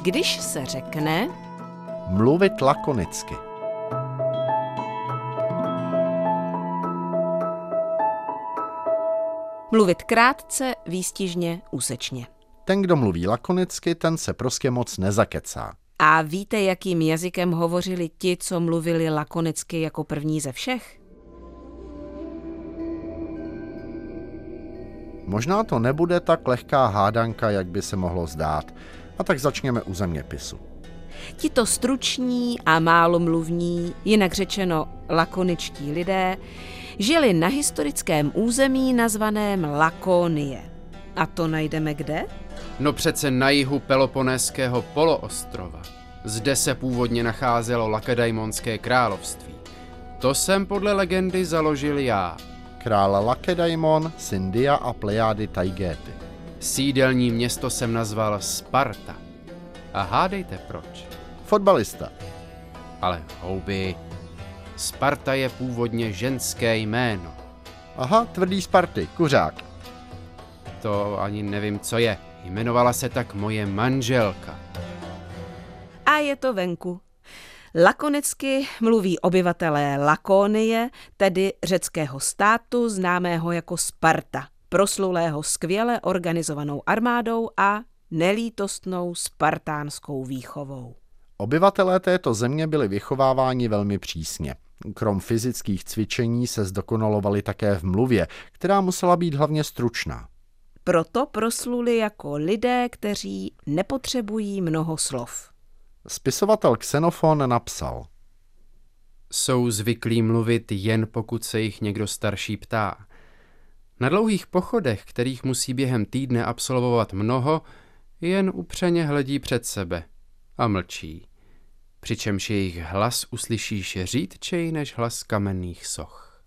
když se řekne mluvit lakonicky. mluvit krátce, výstižně, úsečně. Ten, kdo mluví lakonicky, ten se prostě moc nezakecá. A víte, jakým jazykem hovořili ti, co mluvili lakonicky jako první ze všech? Možná to nebude tak lehká hádanka, jak by se mohlo zdát. A tak začněme u zeměpisu. Tito struční a málo mluvní, jinak řečeno lakoničtí lidé, žili na historickém území nazvaném Lakonie. A to najdeme kde? No přece na jihu Peloponéského poloostrova. Zde se původně nacházelo Lakedajmonské království. To jsem podle legendy založil já. Král Lakedaimon, syn Dia a plejády Taigéty. Sídelní město jsem nazval Sparta. A hádejte proč? Fotbalista. Ale houby, Sparta je původně ženské jméno. Aha, tvrdý Sparty, kuřák. To ani nevím, co je. Jmenovala se tak moje manželka. A je to venku. Lakonicky mluví obyvatelé Lakonie, tedy řeckého státu známého jako Sparta, proslulého skvěle organizovanou armádou a nelítostnou spartánskou výchovou. Obyvatelé této země byli vychováváni velmi přísně. Krom fyzických cvičení se zdokonalovali také v mluvě, která musela být hlavně stručná. Proto prosluli jako lidé, kteří nepotřebují mnoho slov. Spisovatel Xenofon napsal: Jsou zvyklí mluvit jen pokud se jich někdo starší ptá. Na dlouhých pochodech, kterých musí během týdne absolvovat mnoho, jen upřeně hledí před sebe a mlčí. Přičemž jejich hlas uslyšíš řídčej než hlas kamenných soch.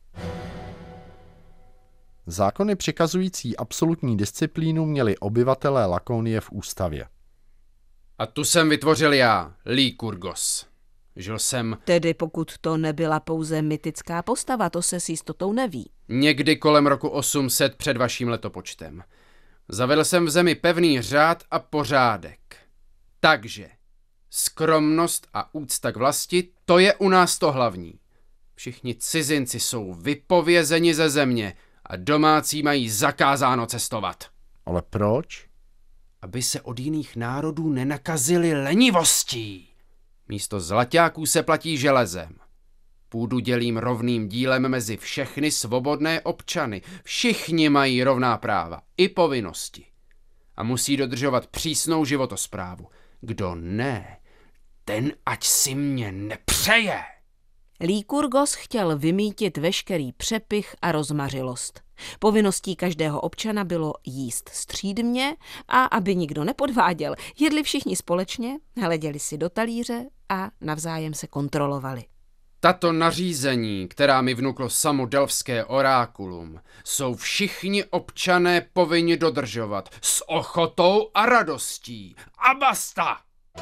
Zákony přikazující absolutní disciplínu měli obyvatelé Lakonie v ústavě. A tu jsem vytvořil já, Lykurgos. Žil jsem... Tedy pokud to nebyla pouze mytická postava, to se s jistotou neví. Někdy kolem roku 800 před vaším letopočtem. Zavedl jsem v zemi pevný řád a pořádek. Takže skromnost a úcta k vlasti, to je u nás to hlavní. Všichni cizinci jsou vypovězeni ze země a domácí mají zakázáno cestovat. Ale proč? Aby se od jiných národů nenakazili lenivostí. Místo zlaťáků se platí železem. Půdu dělím rovným dílem mezi všechny svobodné občany. Všichni mají rovná práva i povinnosti. A musí dodržovat přísnou životosprávu. Kdo ne, ten ať si mě nepřeje. Lykurgos chtěl vymýtit veškerý přepych a rozmařilost. Povinností každého občana bylo jíst střídmě a aby nikdo nepodváděl, jedli všichni společně, hleděli si do talíře a navzájem se kontrolovali. Tato nařízení, která mi vnuklo samo delfské orákulum, jsou všichni občané povinni dodržovat s ochotou a radostí. A basta!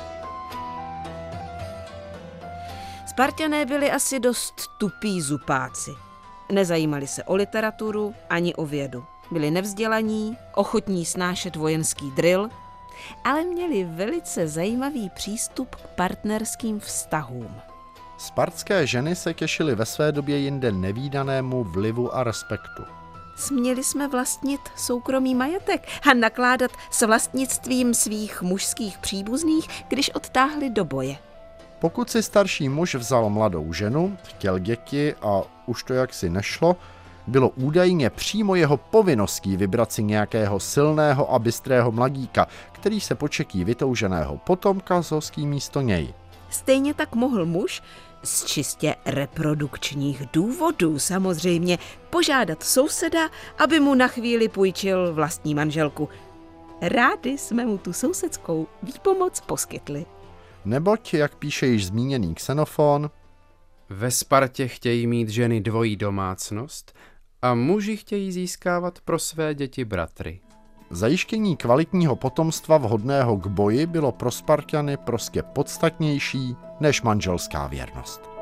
Sparťané byli asi dost tupí zupáci. Nezajímali se o literaturu ani o vědu. Byli nevzdělaní, ochotní snášet vojenský drill, ale měli velice zajímavý přístup k partnerským vztahům. Spartské ženy se těšily ve své době jinde nevídanému vlivu a respektu. Směli jsme vlastnit soukromý majetek a nakládat s vlastnictvím svých mužských příbuzných, když odtáhli do boje. Pokud si starší muž vzal mladou ženu, chtěl děti a už to jaksi nešlo, bylo údajně přímo jeho povinností vybrat si nějakého silného a bystrého mladíka, který se počekí vytouženého potomka zhostí místo něj. Stejně tak mohl muž, z čistě reprodukčních důvodů samozřejmě, požádat souseda, aby mu na chvíli půjčil vlastní manželku. Rádi jsme mu tu sousedskou výpomoc poskytli. Neboť, jak píše již zmíněný Xenofon, ve Spartě chtějí mít ženy dvojí domácnost a muži chtějí získávat pro své děti bratry. Zajištění kvalitního potomstva vhodného k boji bylo pro Sparťany prostě podstatnější než manželská věrnost.